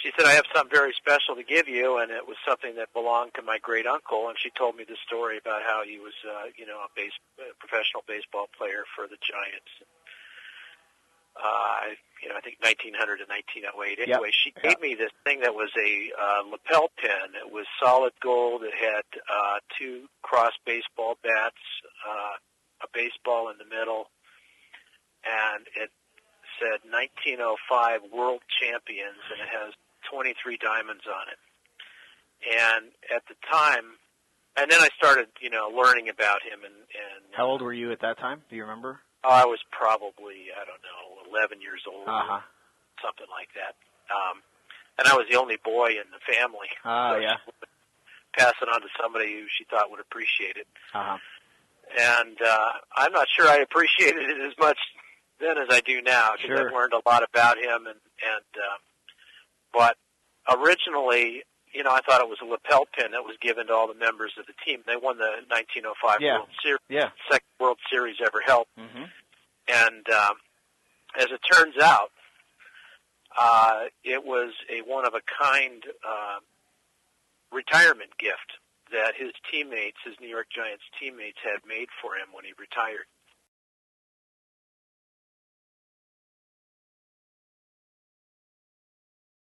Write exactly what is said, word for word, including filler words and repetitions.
she said, I have something very special to give you, and it was something that belonged to my great uncle. And she told me the story about how he was, uh, you know, a base, a professional baseball player for the Giants. Uh, you know, I think nineteen hundred to nineteen oh eight. Anyway, yep. she gave yep. me this thing that was a uh, lapel pin. It was solid gold. It had uh, two cross baseball bats, uh, a baseball in the middle, and it said nineteen oh five World Champions, and it has twenty-three diamonds on it. And at the time, and then I started, you know, learning about him. And, and how old were you at that time? Do you remember? Oh, I was probably, I don't know, eleven years old, uh-huh. something like that. Um, and I was the only boy in the family. Ah, uh, so yeah. She would pass it on to somebody who she thought would appreciate it. Uh-huh. And uh, I'm not sure I appreciated it as much then as I do now, because sure. I've learned a lot about him. And, and uh, but originally, you know, I thought it was a lapel pin that was given to all the members of the team. They won the nineteen oh five yeah. World Series, yeah. second World Series ever held. Mm-hmm. And um, as it turns out, uh, it was a one-of-a-kind uh, retirement gift that his teammates, his New York Giants teammates, had made for him when he retired.